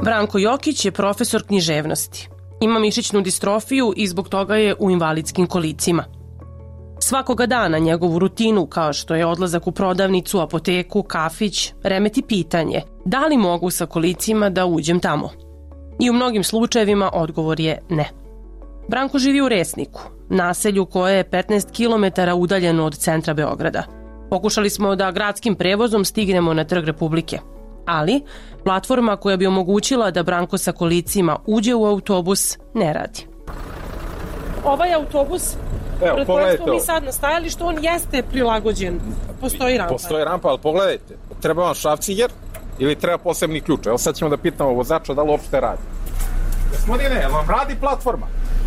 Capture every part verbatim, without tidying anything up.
Branko Jokić je profesor književnosti. Ima mišićnu distrofiju i zbog toga je u invalidskim kolicima. Svakoga dana njegovu rutinu, kao što je odlazak u prodavnicu, apoteku, kafić, remeti pitanje da li mogu sa kolicima da uđem tamo. I u mnogim slučajevima odgovor je ne. Branko živi u Resniku, naselju koje je petnaest kilometara udaljeno od centra Beograda. Pokušali smo da gradskim prevozom stignemo na Trg Republike, ali platforma koja bi omogućila da Branko sa kolicima uđe u autobus ne radi. Ovaj autobus, evo, pred kojim smo mi sad nastajali, što on jeste prilagođen. Postoji rampa. Postoji rampa, ali pogledajte, treba vam šrafciger ili treba posebni ključ. Evo sad ćemo da pitamo vozača da li uopšte radi. Gospodine, jel vam radi platforma?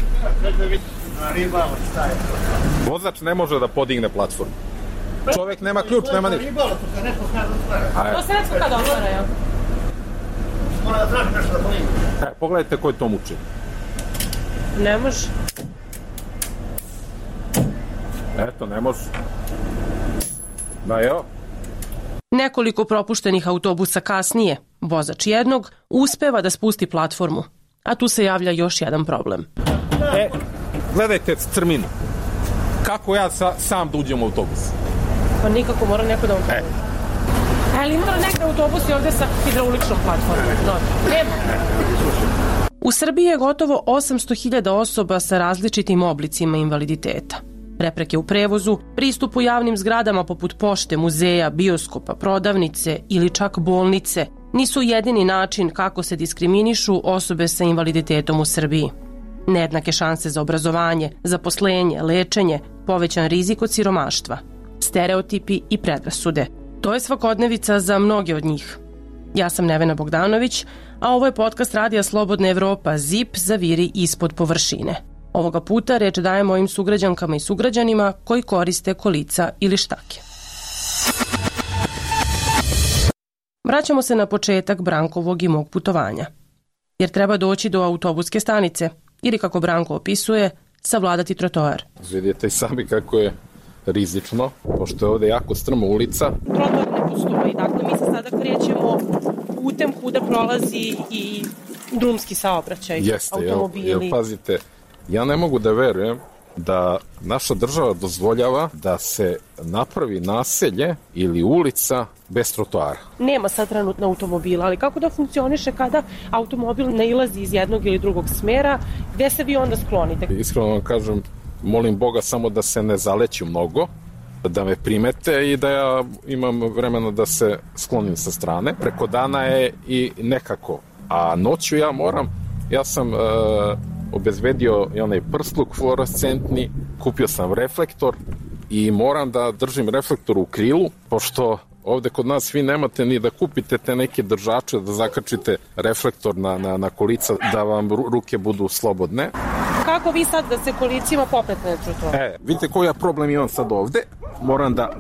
Vozač ne može da podigne platformu. Čovjek nema ključ, nema ništa. To se netko kada otvara, jel? Mora da traži nešto da podigne. E, pogledajte koji to muči. Ne može. Eto, ne može. Da, evo. Nekoliko propuštenih autobusa kasnije, vozač jednog uspeva da spusti platformu, a tu se javlja još jedan problem. E, gledajte crminu. Kako ja sa, sam da uđem u autobus? Pa nikako, mora neko da autobus. E. Ali ima neke autobusi ovde sa hidrauličnom platformom? Nema. U Srbiji je gotovo osamsto hiljada osoba sa različitim oblicima invaliditeta. Prepreke u prevozu, pristup u javnim zgradama poput pošte, muzeja, bioskopa, prodavnice ili čak bolnice nisu jedini način kako se diskriminišu osobe sa invaliditetom u Srbiji. Nejednake šanse za obrazovanje, zaposlenje, lečenje, povećan rizik od siromaštva, stereotipi i predrasude. To je svakodnevica za mnoge od njih. Ja sam Nevena Bogdanović, a ovo je podcast Radija Slobodna Evropa Z I P Zaviri ispod površine. Ovoga puta reč dajem mojim sugrađankama i sugrađanima koji koriste kolica ili štake. Vraćamo se na početak Brankovog i mog putovanja. Jer treba doći do autobuske stanice ili, kako Branko opisuje, savladati trotoar. Vidite i sami kako je rizično, pošto je ovde jako strma ulica. Trotoar ne postoji, dakle mi se sada krećemo putem kuda prolazi i drumski saobraćaj, jeste, automobili. Jel, jel pazite, ja ne mogu da verujem da naša država dozvoljava da se napravi naselje ili ulica bez trotoara. Nema sad trenutno automobila, ali kako da funkcioniše kada automobil ne ilazi iz jednog ili drugog smera, gde se vi onda sklonite? Iskreno vam kažem, molim Boga samo da se ne zaleću mnogo, da me primete i da ja imam vremena da se sklonim sa strane. Preko dana je i nekako, a noću ja moram, ja sam... Uh, obezbedio i onaj prsluk fluorescentni, kupio sam reflektor i moram da držim reflektor u krilu, pošto ovde kod nas vi nemate ni da kupite te neke držače, da zakačite reflektor na, na, na kolica, da vam ruke budu slobodne. Kako vi sad da se kolicima popnete na trotoar? E, vidite koji ja problem imam sad ovde, moram da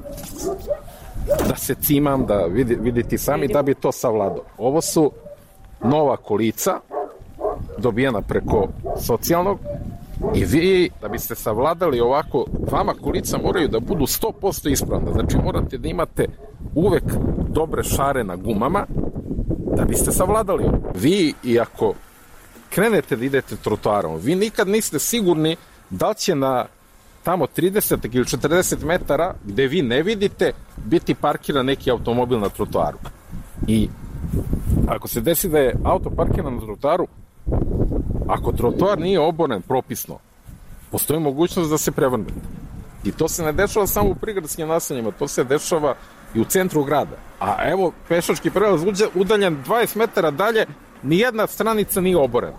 da se cimam, da vidi, vidite sami, da bi to savladao. Ovo su nova kolica, dobijena preko socijalnog, i vi, da biste savladali ovako, vama kolica moraju da budu sto posto ispravna. Znači morate da imate uvek dobre šare na gumama da biste savladali. Vi, i ako krenete da idete trotoarom, vi nikad niste sigurni da će na tamo trideset ili četrdeset metara gde vi ne vidite biti parkiran neki automobil na trotoaru. I ako se desi da je auto parkiran na trotoaru, ako trotoar nije oboren propisno, postoji mogućnost da se prevrnete. I to se ne dešava samo u prigradskim naseljima, to se dešava i u centru grada. A evo, pešački prelaz udaljen dvadeset metara dalje, nijedna stranica nije oborena.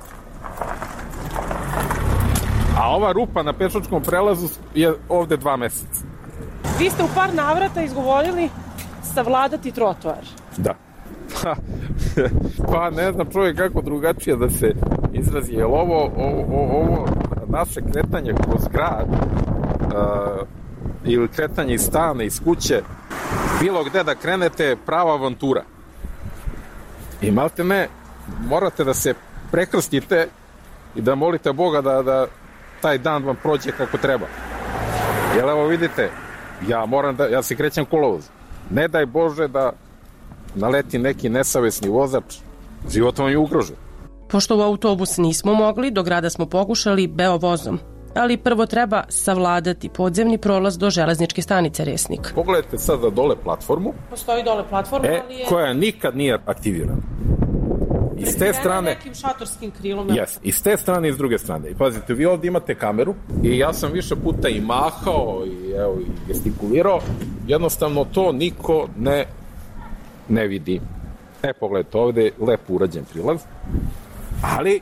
A ova rupa na pešačkom prelazu je ovde dva meseca. Vi ste u par navrata izgovorili savladati trotoar. Da. Pa ne znam čovjek kako drugačije da se izrazi, jer ovo, ovo, ovo naše kretanje kroz grad uh, ili kretanje iz stana, iz kuće, bilo gde da krenete, prava avantura. I malte ne, morate da se prekrstite i da molite Boga da, da taj dan vam prođe kako treba. Jer evo vidite, ja moram da, ja se krećem kolovoz. Ne daj Bože da naleti neki nesavesni vozač Život vam je ugrožen. Pošto u autobus nismo mogli, do grada smo pokušali Beovozom. Ali prvo treba savladati podzemni prolaz do železničke stanice Resnik. Pogledajte sada dole platformu. Postoji dole platforma, e, ali je... koja nikad nije aktivirana. I s te strane... nekim šatorskim krilom. Yes, i s te strane i s druge strane. I pazite, vi ovdje imate kameru i ja sam više puta i mahao i, evo, i gestikulirao. Jednostavno to niko ne, ne vidi. E, pogledajte, ovdje je lepo urađen prilaz. Ali...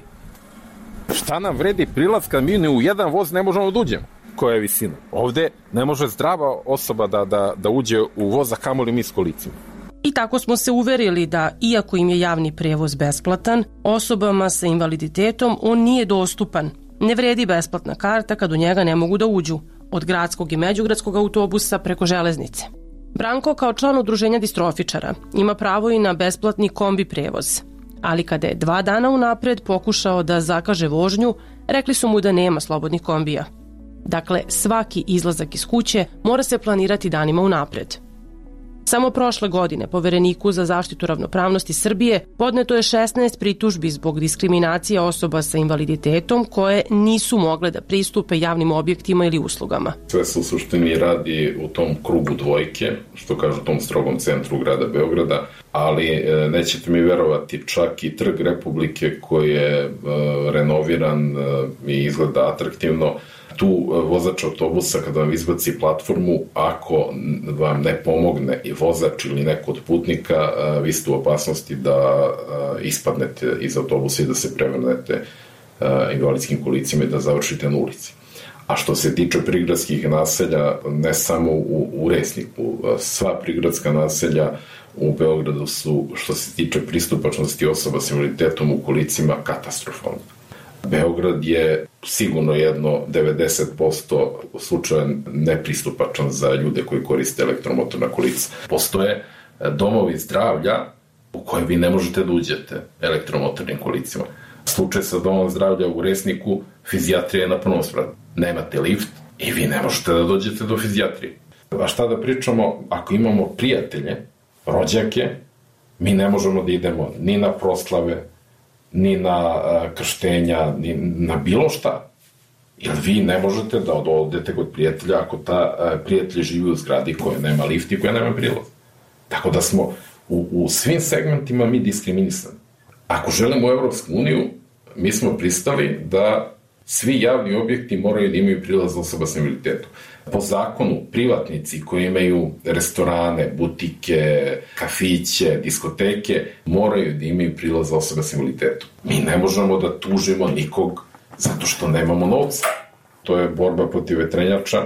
šta nam vredi prilaz kad mi ni u jedan voz ne možemo da uđemo? Koja je visina? Ovde ne može zdrava osoba da, da, da uđe u voz, a kamoli mi s kolicima. I tako smo se uverili da, iako im je javni prevoz besplatan, osobama sa invaliditetom on nije dostupan. Ne vredi besplatna karta kad u njega ne mogu da uđu, od gradskog i međugradskog autobusa preko železnice. Branko, kao član udruženja distrofičara, ima pravo i na besplatni kombi prevoz. Ali kada je dva dana unapred pokušao da zakaže vožnju, rekli su mu da nema slobodnih kombija. Dakle, svaki izlazak iz kuće mora se planirati danima unapred. Samo prošle godine Povereniku za zaštitu ravnopravnosti Srbije podneto je šesnaest pritužbi zbog diskriminacije osoba sa invaliditetom koje nisu mogle da pristupe javnim objektima ili uslugama. Sve se u suštini radi u tom krugu dvojke, što kažu u tom strogom centru grada Beograda, ali nećete mi verovati, čak i Trg Republike koji je renoviran i izgleda atraktivno, tu vozač autobusa kada vam izbaci platformu, ako vam ne pomogne i vozač ili neko od putnika, vi ste u opasnosti da ispadnete iz autobusa i da se prevrnete invalidskim kolicima i da završite na ulici. A što se tiče prigradskih naselja, ne samo u, u Resniku, sva prigradska naselja u Beogradu su, što se tiče pristupačnosti osoba s invaliditetom u kolicima, katastrofalne. Beograd je sigurno jedno devedeset posto slučaja nepristupačan za ljude koji koriste elektromotorna kolica. Postoje domovi zdravlja u kojem vi ne možete da uđete elektromotornim kolicima. Slučaj sa domom zdravlja u Resniku, fizijatrija je na prvom spratu. Nemate lift i vi ne možete da dođete do fizijatrije. A šta da pričamo, ako imamo prijatelje, rođake, mi ne možemo da idemo ni na proslave, ni na krštenja, ni na bilo šta. Jer vi ne možete da odete kod prijatelja ako ta prijatelj živi u zgradi koja nema lift i koja nema prilaz. Tako da smo u, u svim segmentima mi diskriminisani. Ako želimo u Evropsku uniju, mi smo pristali da svi javni objekti moraju da imaju prilaz osoba s invaliditetom. Po zakonu, privatnici koji imaju restorane, butike, kafiće, diskoteke, moraju da imaju prilaz osoba s invaliditetom. Mi ne možemo da tužimo nikog zato što nemamo novca. To je borba protiv vetrenjača.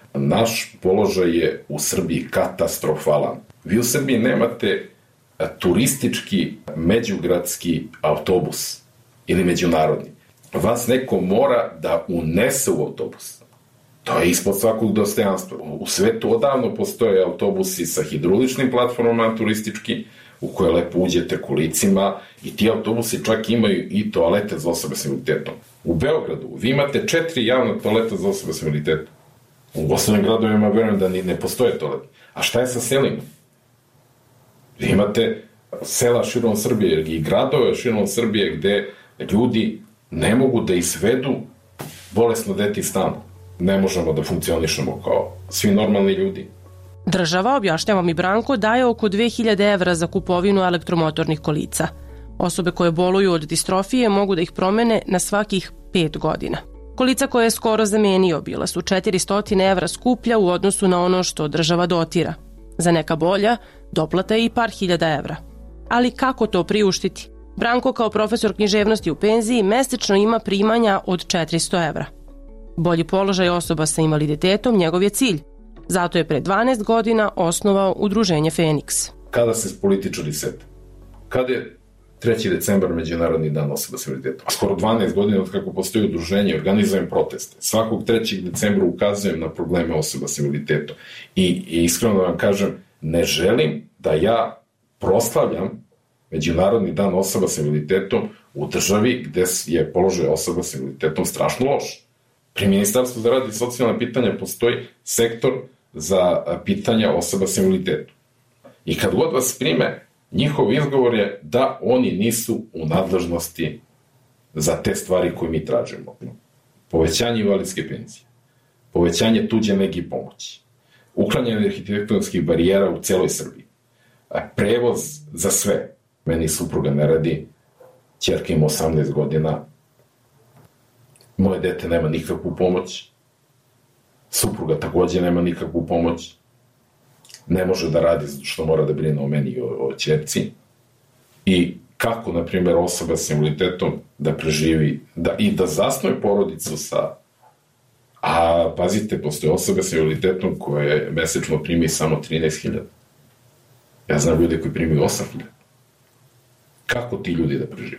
Naš položaj je u Srbiji katastrofalan. Vi u Srbiji nemate turistički međugradski autobus ili međunarodni. Vas neko mora da unese u autobus. To je ispod svakog dostojanstva. U svetu odavno postoje autobusi sa hidrauličnim platformama turistički, u koje lepo uđete kolicima i ti autobusi čak imaju i toalete za osobe s invaliditetom. U Beogradu vi imate četiri javna toaleta za osobe s invaliditetom. U ostalim gradovima verujem da ni ne postoje toalete. A šta je sa selima? Vi imate sela širom Srbije i gradove širom Srbije gde ljudi ne mogu da izvedu bolesno dete iz stana. Ne možemo da funkcionišemo kao svi normalni ljudi. Država, objašnjava mi Branko, daje oko dve hiljade evra za kupovinu elektromotornih kolica. Osobe koje boluju od distrofije mogu da ih promene na svakih pet godina. Kolica koje je skoro zamenio bila su četiristo evra skuplja u odnosu na ono što država dotira. Za neka bolja, doplata je i par hiljada evra. Ali kako to priuštiti? Branko, kao profesor književnosti u penziji, mesečno ima primanja od četiristo evra. Bolji položaj osoba sa invaliditetom njegov je cilj. Zato je pre dvanaest godina osnovao udruženje Feniks. Kada se političari sete? Kada je treći decembar Međunarodni dan osoba sa invaliditetom? Skoro dvanaest godina od kako postoji udruženje, organizujem proteste. Svakog trećeg decembra ukazujem na probleme osoba sa invaliditetom. I, i iskreno vam kažem, ne želim da ja proslavljam Međunarodni dan osoba sa invaliditetom u državi gde je položaj osoba sa invaliditetom strašno loš. Pri Ministarstvu za rad i socijalna pitanja postoji sektor za pitanja osoba sa invaliditetom. I kad god vas prime, Njihov izgovor je da oni nisu u nadležnosti za te stvari koje mi tražimo. Povećanje invalidske penzije, povećanje tuđe nege i pomoći, uklanjanje arhitektonskih barijera u celoj Srbiji, prevoz za sve. Meni supruga ne radi, ćerka ima osamnaest godina, moje dete nema nikakvu pomoć, supruga takođe nema nikakvu pomoć, ne može da radi zato što mora da brine o meni i o, o ćerci. I kako, na primjer, osoba s invaliditetom da preživi da, i da zasnuje porodicu sa... A, pazite, postoje osobe s invaliditetom koje mesečno primi samo trinaest hiljada. Ja znam ljude koji primaju osam hiljada. Kako ti ljudi da prežive?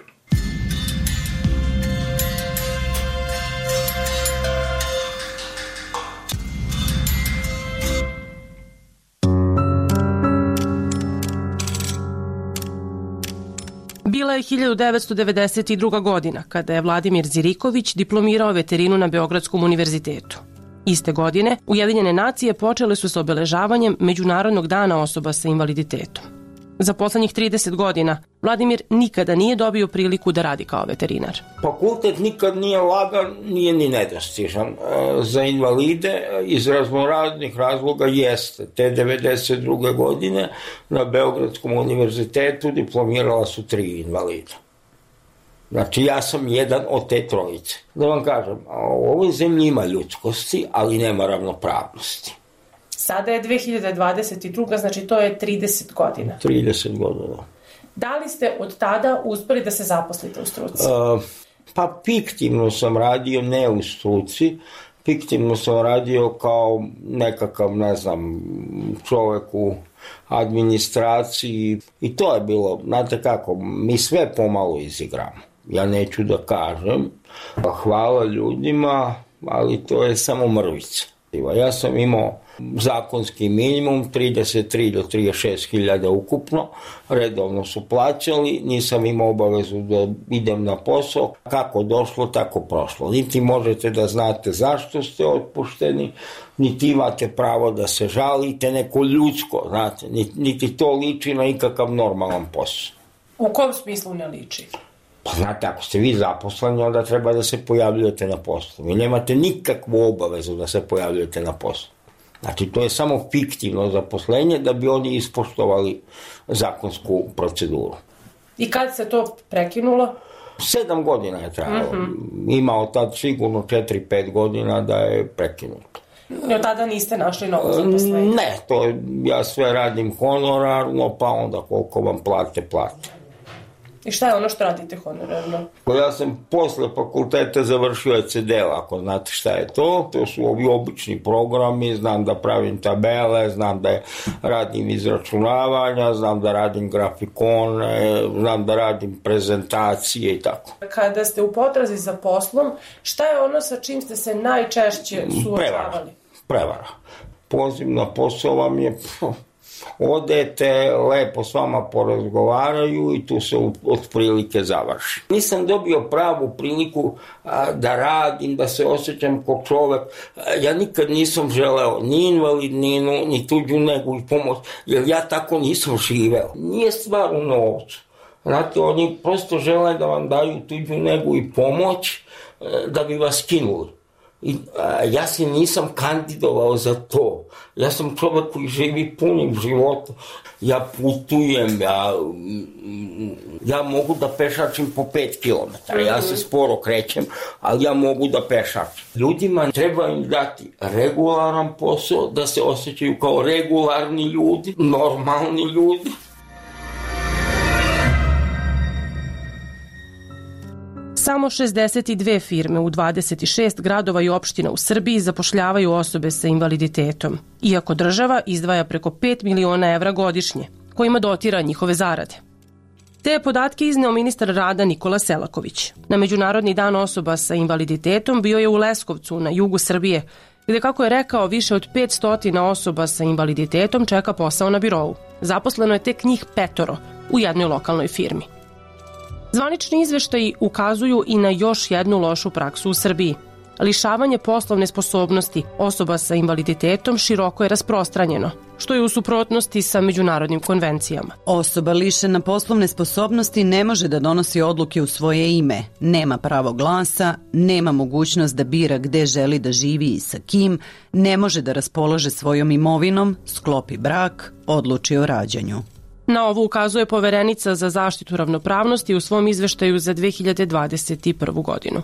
Bila je hiljadu devetsto devedeset druga. godina kada je Vladimir Ziriković diplomirao veterinu na Beogradskom univerzitetu. Iste godine Ujedinjene nacije počele su sa obeležavanjem Međunarodnog dana osoba sa invaliditetom. Za poslednjih trideset godina Vladimir nikada nije dobio priliku da radi kao veterinar. Fakultet nikad nije lagan, nije ni nedostižan. Za invalide iz raznoraznih razloga jeste. Te devedeset druge. godine na Beogradskom univerzitetu diplomirala su tri invalida. Znači, ja sam jedan od te trojice. Da vam kažem, u ovoj zemlji ima ljudskosti, ali nema ravnopravnosti. Sada je dve hiljade dvadeset druga. znači to je trideset godina. trideset godina. Da li ste od tada uspeli da se zaposlite u struci? Uh, pa fiktivno sam radio, ne u struci. Fiktivno sam radio kao nekakav, ne znam, čovek u administraciji. I to je bilo, znate kako, mi sve pomalo izigramo. Ja neću da kažem. Hvala ljudima, ali to je samo mrvica. Ja sam imao zakonski minimum trideset tri do trideset šest hiljada ukupno, redovno su plaćali, nisam imao obavezu da idem na posao, kako došlo, tako prošlo. Niti možete da znate zašto ste otpušteni, niti imate pravo da se žalite, neko ljudsko, znate, niti to liči na ikakav normalan posao. U kom smislu ne liči? Pa znate, ako ste vi zaposleni, onda treba da se pojavljujete na poslu. Vi nemate nikakvu obavezu da se pojavljujete na poslu. Znači, to je samo fiktivno zaposlenje da bi oni ispoštovali zakonsku proceduru. I kad se to prekinulo? Sedam godina je trajalo. Mm-hmm. Imao tad sigurno četiri pet godina da je prekinuto. I od tada niste našli novo zaposlenje? Ne, to ja sve radim honorarno, pa onda koliko vam plate, plate. I šta je ono što radite honorarno? Ja sam posle fakulteta završio E C D, ako znate šta je to. To su ovi obični programi, znam da pravim tabele, znam da radim izračunavanja, znam da radim grafikone, znam da radim prezentacije i tako. Kada ste u potrazi za poslom, šta je ono sa čim ste se najčešće suočavali? Prevara. Prevara. Poziv na posao vam je... Odete, lepo s vama porazgovaraju i tu se otprilike završi. Nisam dobio pravu priliku a, da radim, da se osjećam kao čovek. A, ja nikad nisam želeo ni invalidninu, ni tuđu negu i pomoć, jer ja tako nisam živeo. Nije stvar u novcu. Znate, oni prosto žele da vam daju tuđu negu i pomoć a, da bi vas skinuli. I, a, ja se nisam kandidovao za to. Ja sam čovjek koji živi punim životom. Ja putujem, ja, ja mogu da pešačim po pet kilometara. Ja se sporo krećem, ali ja mogu da pešačim. Ljudima treba im dati regularan posao, da se osjećaju kao regularni ljudi, normalni ljudi. Samo šezdeset dve firme u dvadeset šest gradova i opština u Srbiji zapošljavaju osobe sa invaliditetom, iako država izdvaja preko pet miliona evra godišnje, kojima dotira njihove zarade. Te je podatke izneo ministar rada Nikola Selaković. Na Međunarodni dan osoba sa invaliditetom bio je u Leskovcu, na jugu Srbije, gde, kako je rekao, više od petsto osoba sa invaliditetom čeka posao na birou. Zaposleno je tek njih petoro u jednoj lokalnoj firmi. Zvanični izveštaji ukazuju i na još jednu lošu praksu u Srbiji. lišavanje poslovne sposobnosti osoba sa invaliditetom široko je rasprostranjeno, što je u suprotnosti sa međunarodnim konvencijama. Osoba lišena poslovne sposobnosti ne može da donosi odluke u svoje ime, nema pravo glasa, nema mogućnost da bira gde želi da živi i sa kim, ne može da raspolaže svojom imovinom, sklopi brak, odluči o rađanju. Na ovo ukazuje Poverenica za zaštitu ravnopravnosti u svom izveštaju za dve hiljade dvadeset prvu godinu.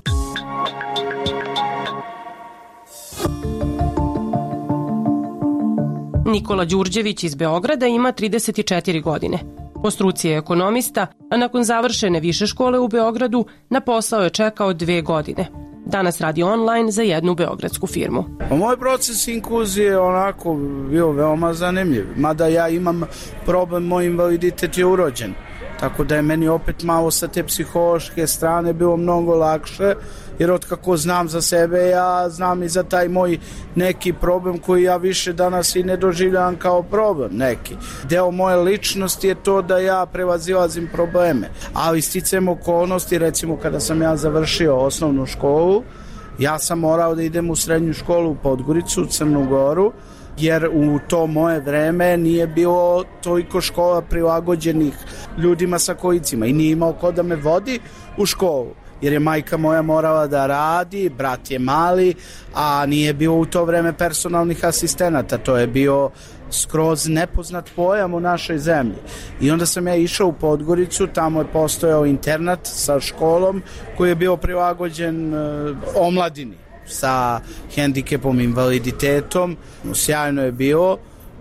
Nikola Đurđević iz Beograda ima trideset četiri godine. Po struci je ekonomista, a nakon završene više škole u Beogradu na posao je čekao dve godine. Danas radi online za jednu beogradsku firmu. Moj proces inkluzije je onako bio veoma zanimljiv, mada ja imam problem, moj invaliditet je urođen, tako da je meni opet malo sa te psihološke strane bilo mnogo lakše, jer otkako znam za sebe, ja znam i za taj moj neki problem koji ja više danas i ne doživljavam kao problem neki. Deo moje ličnosti je to da ja prevazilazim probleme, ali sticajem okolnosti, recimo kada sam ja završio osnovnu školu, ja sam morao da idem u srednju školu u Podgoricu, u Crnu Goru, jer u to moje vreme nije bilo toliko škola prilagođenih ljudima sa kolicima i nije imao ko da me vodi u školu, jer je majka moja morala da radi, brat je mali, a nije bilo u to vreme personalnih asistenata, to je bio skroz nepoznat pojam u našoj zemlji. I onda sam ja išao u Podgoricu, tamo je postojao internat sa školom koji je bio prilagođen uh, omladini sa hendikepom, invaliditetom. Sjajno je bilo,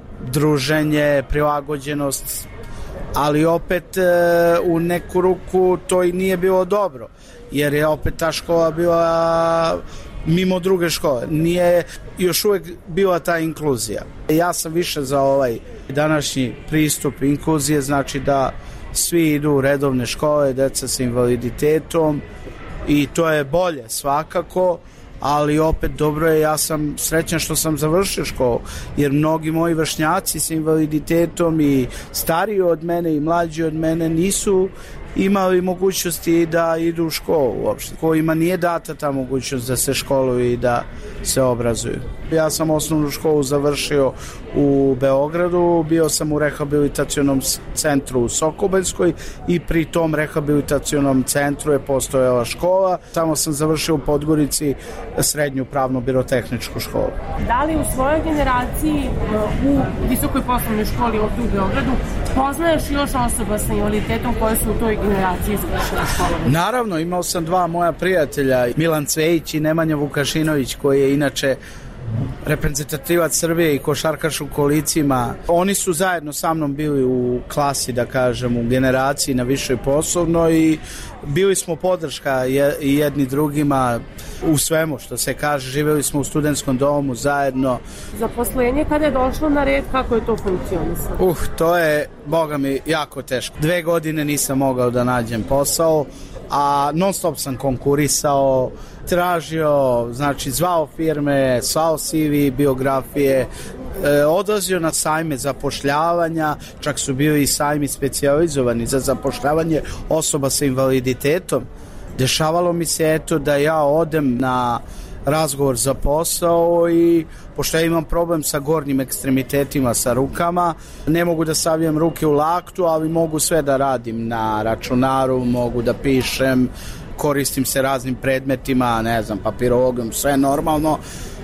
druženje, prilagođenost, ali opet e, u neku ruku to i nije bilo dobro, jer je opet ta škola bila mimo druge škole. Nije još uvek bila ta inkluzija. Ja sam više za ovaj današnji pristup inkluzije, znači da svi idu u redovne škole, deca sa invaliditetom, i to je bolje svakako, ali opet dobro je, ja sam srećan što sam završio školu, jer mnogi moji vršnjaci sa invaliditetom i stariji od mene i mlađi od mene nisu imali mogućnosti da idu u školu uopšte, kojima nije data ta mogućnost da se školuju i da se obrazuju. Ja sam osnovnu školu završio u Beogradu, bio sam u rehabilitacionom centru u Sokobanjskoj i pri tom rehabilitacionom centru je postojala škola. Tamo sam završio u Podgorici srednju pravno-birotehničku školu. Da li u svojoj generaciji u visokoj poslovnoj školi ovdje u Beogradu poznaješ još osoba sa invaliditetom koje su u toj generaciji završile školu? Naravno, imao sam dva moja prijatelja, Milan Cvejić i Nemanja Vukašinović, koji je inače reprezentativac Srbije i košarkaš u kolicima. Oni su zajedno sa mnom bili u klasi, da kažem, u generaciji na višoj poslovnoj i bili smo podrška jedni drugima u svemu što se kaže. Živjeli smo u studentskom domu zajedno. Zaposlenje kada je došlo na red, kako je to funkcionisalo? Uh, to je, boga mi, jako teško. Dve godine nisam mogao da nađem posao, a non stop sam konkurisao, tražio, znači zvao firme, slao C V, biografije, e, odlazio na sajme zapošljavanja, čak su bili i sajmi specijalizovani za zapošljavanje osoba sa invaliditetom. Dešavalo mi se eto da ja odem na razgovor za posao i pošto ja imam problem sa gornjim ekstremitetima, sa rukama, ne mogu da stavljam ruke u laktu, ali mogu sve da radim na računaru, mogu da pišem, koristim se raznim predmetima, ne znam, papirologom, sve normalno,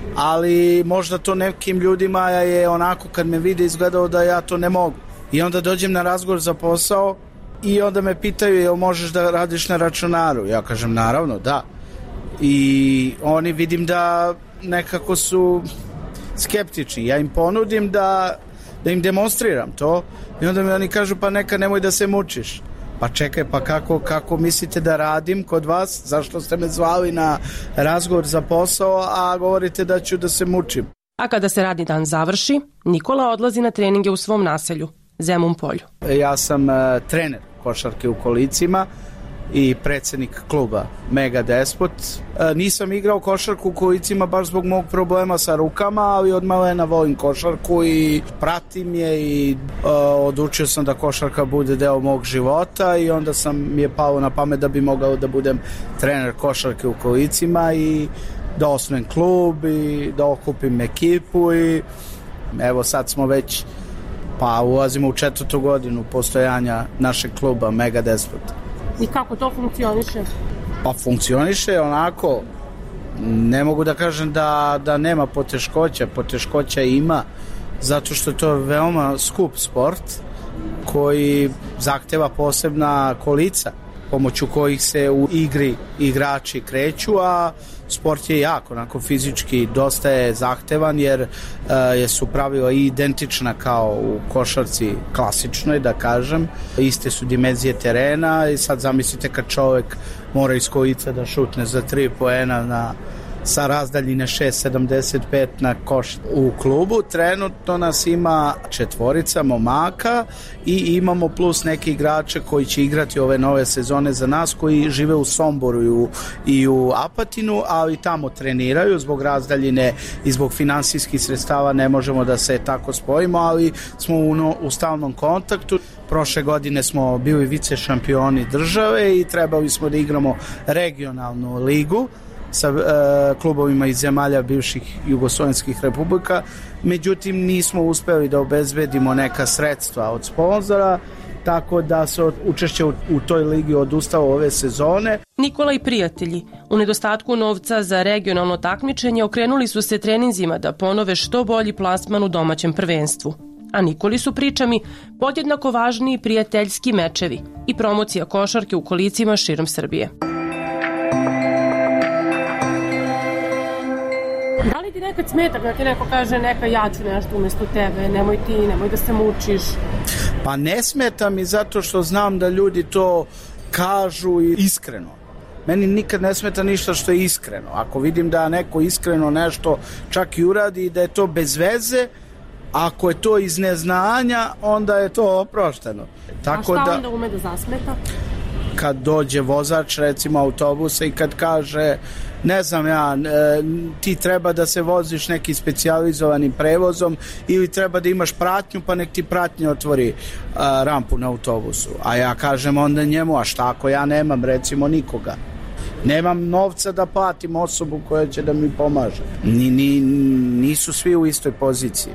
ali možda to nekim ljudima je onako kad me vide izgledao da ja to ne mogu. I onda dođem na razgovor za posao i onda me pitaju jel možeš da radiš na računaru? Ja kažem naravno, da. I oni vidim da nekako su skeptični. Ja im ponudim da, da im demonstriram to i onda mi oni kažu pa neka nemoj da se mučiš. Pa čekaj, pa kako, kako mislite da radim kod vas? Zašto ste me zvali na razgovor za posao, a govorite da ću da se mučim? A kada se radni dan završi, Nikola odlazi na treninge u svom naselju, Zemun Polju. Ja sam uh, trener košarke u kolicima i predsjednik kluba Mega Despot. E, nisam igrao košarku u kolicima baš zbog mog problema sa rukama, ali od malena volim košarku i pratim je i e, odlučio sam da košarka bude deo mog života i onda sam mi je palo na pamet da bi mogao da budem trener košarke u kolicima i da osnujem klub i da okupim ekipu i evo sad smo već pa ulazimo u četvrtu godinu postojanja našeg kluba Mega Despot. I kako to funkcioniše? Pa funkcioniše onako, ne mogu da kažem da, da nema poteškoća, poteškoća ima, zato što je to veoma skup sport koji zahteva posebna kolica pomoću kojih se u igri igrači kreću, a sport je jako, onako fizički dosta je zahtevan jer uh, su pravila i identična kao u košarci klasičnoj, da kažem. Iste su dimenzije terena i sad zamislite kad čovek mora iz kolica da šutne za tri poena na sa razdaljine šest sedamdeset pet na koš u klubu. Trenutno nas ima četvorica momaka i imamo plus neke igrače koji će igrati ove nove sezone za nas, koji žive u Somboru i u, i u Apatinu, ali tamo treniraju zbog razdaljine i zbog finansijskih sredstava ne možemo da se tako spojimo, ali smo u, u stalnom kontaktu. Prošle godine smo bili vice šampioni države i trebali smo da igramo regionalnu ligu sa e, klubovima iz zemalja bivših jugoslovenskih republika, međutim nismo uspeli da obezbedimo neka sredstva od sponzora, tako da se učešće u, u toj ligi odustalo ove sezone. Nikola i prijatelji, u nedostatku novca za regionalno takmičenje, okrenuli su se treninzima da ponove što bolji plasman u domaćem prvenstvu. A Nikoli su, pričami, podjednako važni i prijateljski mečevi i promocija košarke u kolicima širom Srbije. Da li ti nekad smeta kada ti neko kaže neka ja ću nešto umjesto tebe, nemoj ti, nemoj da se mučiš? Pa ne smeta mi zato što znam da ljudi to kažu iskreno. Meni nikad ne smeta ništa što je iskreno. Ako vidim da neko iskreno nešto čak i uradi i da je to bez veze, ako je to iz neznanja, onda je to oprošteno. Tako A šta da, onda ume da zasmeta? Kad dođe vozač, recimo autobusa, i kad kaže, ne znam ja, ti treba da se voziš nekim specijalizovanim prevozom ili treba da imaš pratnju, pa nek ti pratnja otvori a, rampu na autobusu. A ja kažem onda njemu, a šta ako ja nemam, recimo, nikoga? Nemam novca da platim osobu koja će da mi pomaže. Ni, ni, nisu svi u istoj poziciji.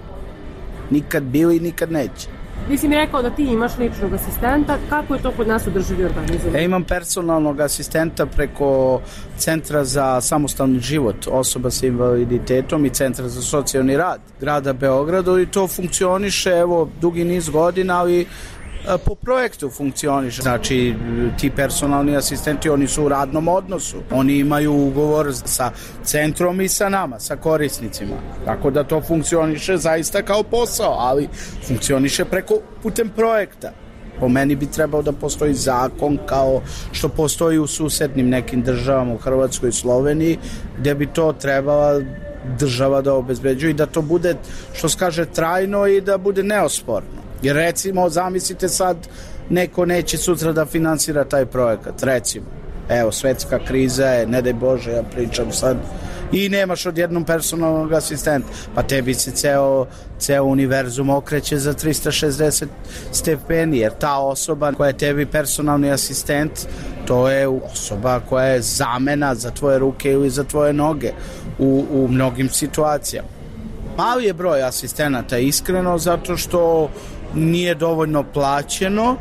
Nikad bili, nikad neće. Ti si mi rekao da ti imaš ličnog asistenta, kako je to kod nas u državi organizovano? Ja imam personalnog asistenta preko Centra za samostalni život osoba sa invaliditetom i Centra za socijalni rad grada Beograda i to funkcioniše evo dugi niz godina, ali po projektu funkcioniše. Znači, ti personalni asistenti, oni su u radnom odnosu. Oni imaju ugovor sa centrom i sa nama, sa korisnicima. Tako da to funkcioniše zaista kao posao, ali funkcioniše preko putem projekta. Po meni bi trebao da postoji zakon kao što postoji u susednim nekim državama, u Hrvatskoj i Sloveniji, gde bi to trebala država da obezbeđuje i da to bude, što se kaže, trajno i da bude neosporno. Jer recimo, zamislite sad, neko neće sutra da finansira taj projekat, recimo. Evo, svetska kriza je, ne daj Bože, ja pričam sad, i nemaš odjednom personalnog asistenta, pa tebi se ceo, ceo univerzum okreće za trista šezdeset stepeni, jer ta osoba koja je tebi personalni asistent, to je osoba koja je zamena za tvoje ruke ili za tvoje noge u, u mnogim situacijama. Mali je broj asistenata, iskreno, zato što nije dovoljno plaćeno,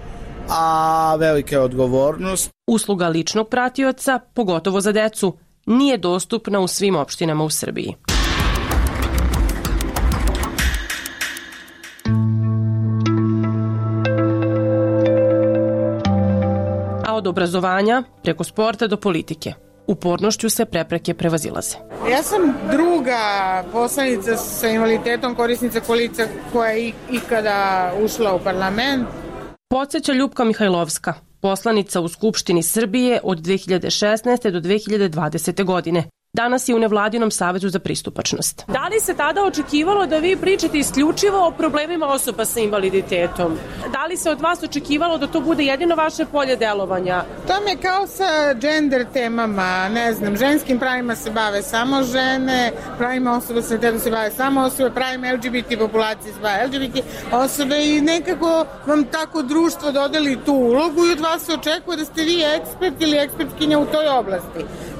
a velika je odgovornost. Usluga ličnog pratioca, pogotovo za decu, nije dostupna u svim opštinama u Srbiji. A od obrazovanja, preko sporta do politike, upornošću se prepreke prevazilaze. Ja sam druga poslanica sa invaliditetom, korisnica kolica koja je ikada ušla u parlament. Podseća Ljupka Mihajlovska, poslanica u Skupštini Srbije od dve hiljade šesnaeste do dve hiljade dvadesete godine. Danas je u Nevladinom savezu za pristupačnost. Da li se tada očekivalo da vi pričate isključivo o problemima osoba sa invaliditetom? Da li se od vas očekivalo da to bude jedino vaše polje delovanja? To mi je kao sa gender temama, ne znam, ženskim pravima se bave samo žene, pravima osoba sa invaliditetom se bave samo osobe, pravima L G B T populacije se bave L G B T osobe i nekako vam tako društvo dodeli tu ulogu i od vas se očekuje da ste vi ekspert ili ekspertkinja u toj oblasti.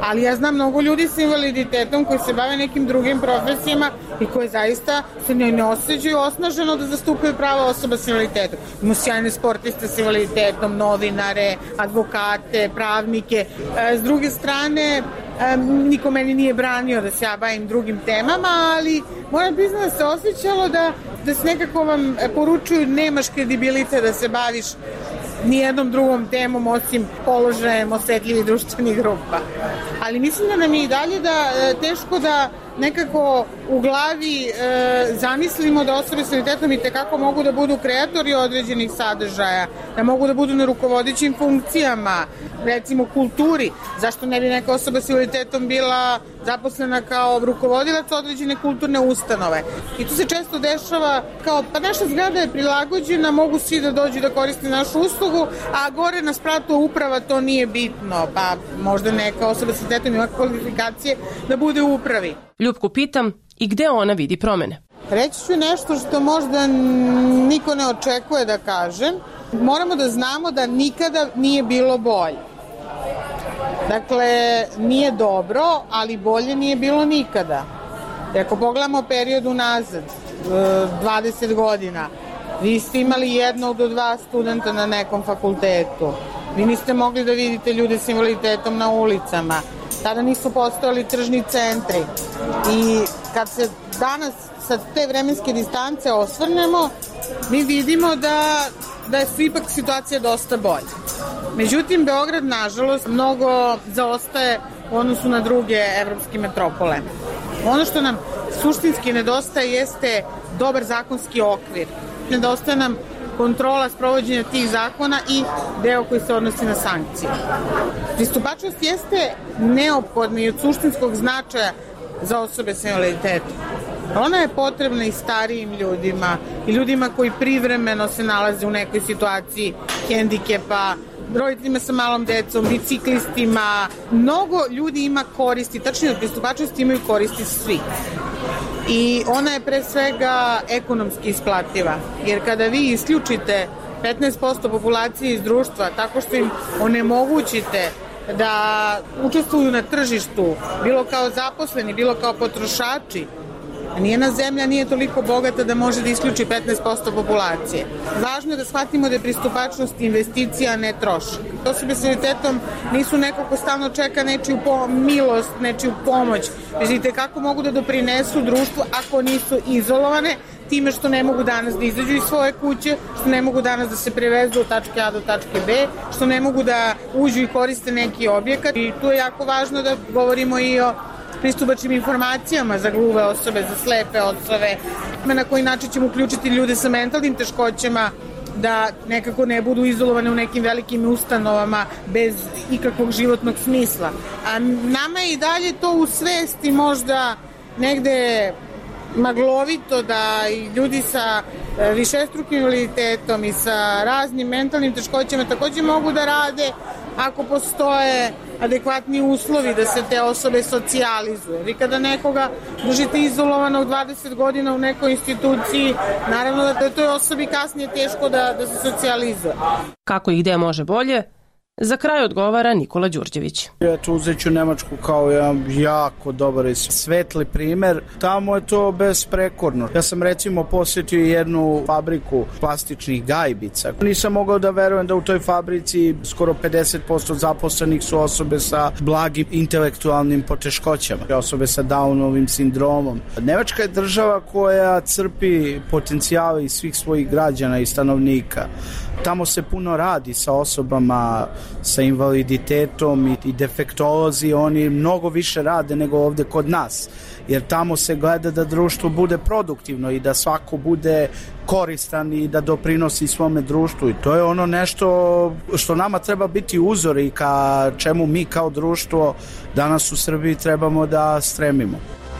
Ali ja znam mnogo ljudi sa invaliditetom koji se bave nekim drugim profesijama i koji zaista se ne, ne osjećaju osnaženo da zastupaju prava osoba sa invaliditetom. Imamo sjajne sportiste sa invaliditetom, novinare, advokate, pravnike. E, s druge strane, e, niko meni nije branio da se ja bavim drugim temama, ali moram priznati da se osjećalo da, da se nekako vam poručuju nemaš kredibilitet da se baviš nijednom drugom temom osim položajem osetljivih društvenih grupa. Ali mislim da nam je i dalje da teško da nekako u glavi e, zamislimo da osobe s invaliditetom i tekako mogu da budu kreatori određenih sadržaja, da mogu da budu na rukovodećim funkcijama, recimo kulturi. Zašto ne bi neka osoba s invaliditetom bila zaposlena kao rukovodilac određene kulturne ustanove? I tu se često dešava kao, pa naša zgrada je prilagođena, mogu svi da dođu da koriste našu uslugu, a gore na spratu uprava to nije bitno, pa možda neka osoba s invaliditetom ima kvalifikacije da bude u upravi. Ljupku pitam i gde ona vidi promene. Reći ću nešto što možda niko ne očekuje da kažem. Moramo da znamo da nikada nije bilo bolje. Dakle, nije dobro, ali bolje nije bilo nikada. I ako pogledamo period unazad, dvadeset godina, vi ste imali jednog do dva studenta na nekom fakultetu. Vi niste mogli da vidite ljude s invaliditetom na ulicama. Tada nisu postojali tržni centri. I kad se danas sa te vremenske distance osvrnemo, mi vidimo da, da je su ipak situacija dosta bolja. Međutim, Beograd, nažalost, mnogo zaostaje u odnosu na druge evropske metropole. Ono što nam suštinski nedostaje jeste dobar zakonski okvir. Nedostaje nam kontrola sprovođenja tih zakona i deo koji se odnosi na sankcije. Pristupačnost jeste neophodna i od suštinskog značaja za osobe sa invaliditetom. Ona je potrebna i starijim ljudima i ljudima koji privremeno se nalaze u nekoj situaciji hendikepa, roditeljima sa malom decom, biciklistima. Mnogo ljudi ima koristi, tačnije od pristupačnosti imaju koristi svi. I ona je pre svega ekonomski isplativa, jer kada vi isključite petnaest posto populacije iz društva tako što im onemogućite da učestvuju na tržištu, bilo kao zaposleni, bilo kao potrošači, nijena zemlja nije toliko bogata da može da isključi petnaest posto populacije. Važno je da shvatimo da je pristupačnost investicija, a ne trošak. Osobe s invaliditetom nisu neko ko stalno čeka nečiju po, milost, nečiju pomoć. Vidite kako mogu da doprinesu društvu ako nisu izolovane, time što ne mogu danas da izađu iz svoje kuće, što ne mogu danas da se prevezu od tačke A do tačke B, što ne mogu da uđu i koriste neki objekat. I tu je jako važno da govorimo i o pristupačnim informacijama za gluve osobe, za slepe osobe, na koji način ćemo uključiti ljude sa mentalnim teškoćama da nekako ne budu izolovane u nekim velikim ustanovama bez ikakvog životnog smisla. A nama je i dalje to u svesti možda negde maglovito da i ljudi sa višestrukim invaliditetom i sa raznim mentalnim teškoćama takođe mogu da rade ako postoje adekvatni uslovi da se te osobe socijalizuju. Vi kada nekoga držite izolovanog dvadeset godina u nekoj instituciji, naravno da je toj osobi kasnije teško da, da se socijalizuje. Kako i gde može bolje? Za kraj odgovara Nikola Đurđević. Ja ću uzet ću Nemačku kao jedan jako dobar i svetli primer. Tamo je to besprekorno. Ja sam recimo posjetio jednu fabriku plastičnih gajbica. Nisam mogao da verujem da u toj fabrici skoro pedeset posto zaposlenih su osobe sa blagim intelektualnim poteškoćama, osobe sa Downovim sindromom. Nemačka je država koja crpi potencijale iz svih svojih građana i stanovnika. Tamo se puno radi sa osobama sa invaliditetom i defektolozi, oni mnogo više rade nego ovde kod nas, jer tamo se gleda da društvo bude produktivno i da svako bude koristan i da doprinosi svome društvu, i to je ono nešto što nama treba biti uzor i ka čemu mi kao društvo danas u Srbiji trebamo da stremimo.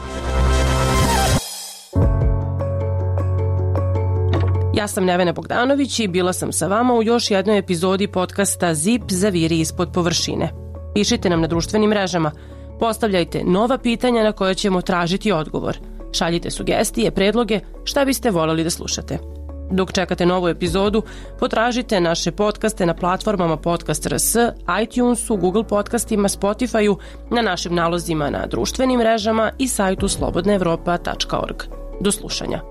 Ja sam Nevena Bogdanović i bila sam sa vama u još jednoj epizodi podcasta Zip zaviri ispod površine. Pišite nam na društvenim mrežama, postavljajte nova pitanja na koje ćemo tražiti odgovor. Šaljite sugestije, predloge, šta biste voljeli da slušate. Dok čekate novu epizodu, potražite naše podcaste na platformama Podcast R S, iTunesu, Google podcastima, Spotifyu, na našim nalozima na društvenim mrežama i sajtu slobodna evropa tačka org. Do slušanja.